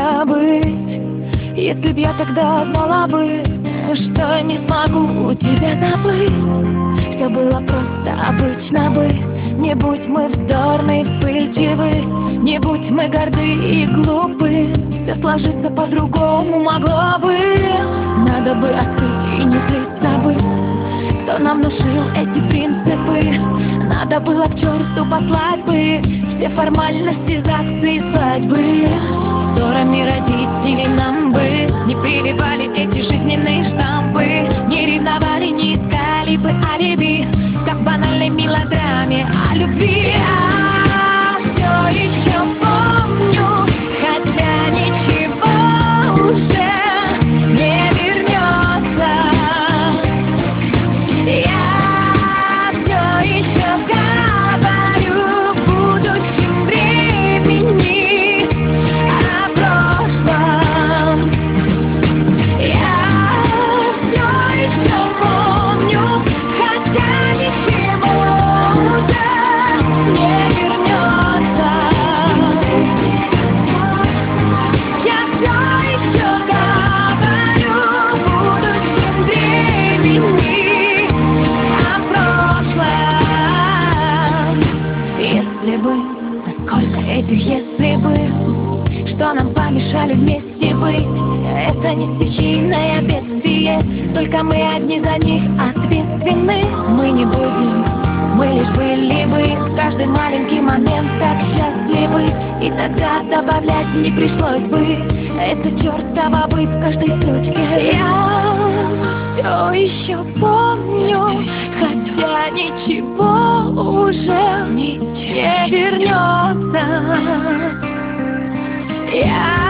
забыть. Если б я тогда знала бы, что не смогу тебя забыть. Все было просто обычно бы. Не будь мы вздорны, вспыльчивы, не будь мы горды и глупы, все сложится по-другому могло бы. Надо бы остыть и не злиться бы. Кто нам внушил эти принципы? Надо было к черту послать бы все формальности, ЗАГСы и свадьбы. Ссорами родителей нам бы не прививали эти жизненные штампы, не ревновали, не искали бы алиби, как в банальной мелодраме о любви. Я все еще помню, хотя ничего уже не вернется. Я все еще говорю в будущем времени о прошлом. Я все еще помню, хотя ничего уже не вернется. Я все еще говорю в будущем времени о прошлом. Если бы, насколько этих если бы, что нам помешали вместе быть? Это не стихийное бедствие, только мы одни за них ответственны. Мы не будем, мы лишь были бы в каждый маленький момент так счастливы, и тогда добавлять не пришлось бы это чертово быть в каждой строчке. Я все еще помню, хотя ничего уже не вернется. Я